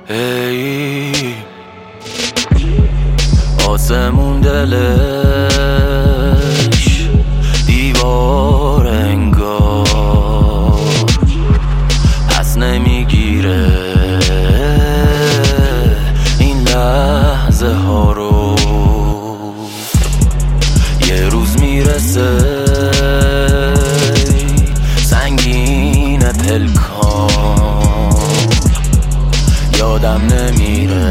ای آسمون دلش دیوار انگار پس نمیگیره این لحظه ها رو. یه روز میرسه سنگین پلکان یادم نمیره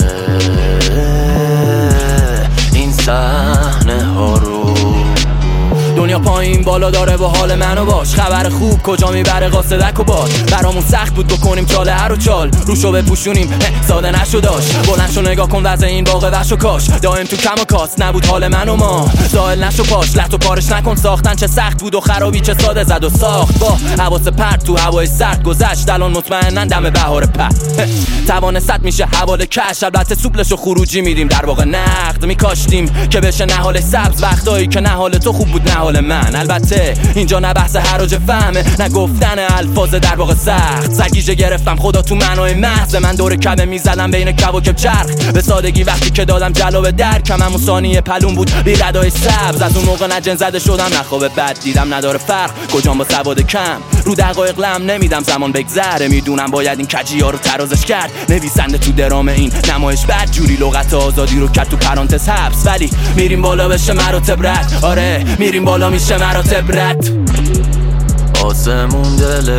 این صحنه ها رو. دنیا پایین بالا داره با حال منو باش، خبر خوب کجا میبره قاصدک و باد. برامون سخت بود بکنیم چاله هر و چال، روشو بپوشونیم ساده نشو داشت. بلند شو نگاه کن وضع این باغ وحش و کاش، دائم تو کم و کاست نبود حال من و ما. زائل نشو پاش لحت و پارش نکن، ساختن چه سخت بود و خرابی چه ساده زد و ساخت. با حواس پرت تو هوای سرد گذشت، الان مطمئنن دم بهار پر توانست میشه حواله کش. البته سوپلش و خروجی میدیم در واقع نقد میکاشتیم که بشه نهال سبز، وقتایی که نهال تو خوب بود نهال من. البته اینجا نه بحث حراج فهمه نه گفتن الفاظ در واقع سخت. سگیجه گرفتم خدا تو منوی محض من، دور کبه میزدم بین کواکب چرخ به سادگی. وقتی که دادم جلو درکم همون ثانیه پلون بود بی ردای سبز. از اون موقع نه جن زده شدم نه خواب بد دیدم، نداره فرق کجام با سواد کم. رو دقایق لم نمیدم زمان بگذره، میدونم باید این کجیا رو ترازش کرد. نویسنده تو درام این نمایش بد جوری لغت آزادی رو کرد تو پرانتز حبس. ولی میریم بالا بشه مراتب رد، آره میریم بالا میشه مراتب رد. آسمون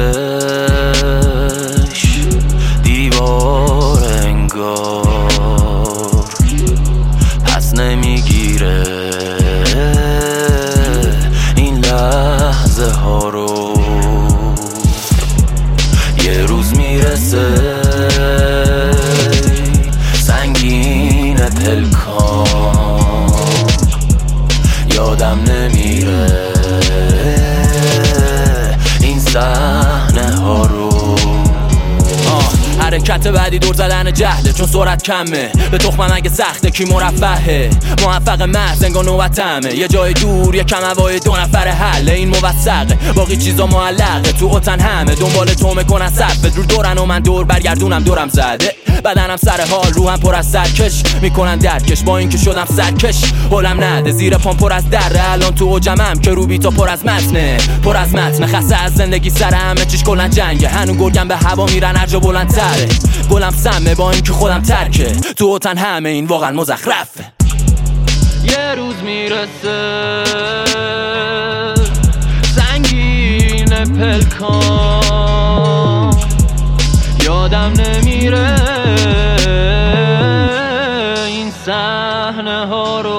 دلش دیوار انگار پس نمیگیره این لحظه ها رو. یه روز میرسه سنگین پلکان یادم نمیره این صحنه ها رو. حرکت بعدی دور زدن جهله چون سرعت کمه، به تخمم اگه سخته کی مرفهه. موفق محض انگار نوبتمه، یه جای دور یه کم هوای دو نفر حل این موثقه. باقی چیزا معلقه تو اوتن همه دنبال تو میکنن صفت رو دورن و من دور برگردونم دورم زده. بدنم سر حال روحم پر از سرکش میکنن درکش، با اینکه شدم سرکش حالم نده. زیر پام پر از دره الان تو اوجمم که رو بیتا پر از متنه پر از متن. خسته از زندگی سر همه چیش کلا جنگه، هنو گرگم به هوا میرن هر جا بلندتره. گلم سمه با اینکه خودم ترکه تو اوتن همه این واقعا مزخرفه. یه روز میرسه سنگین پلکان یادم نمیره این صحنه ها رو.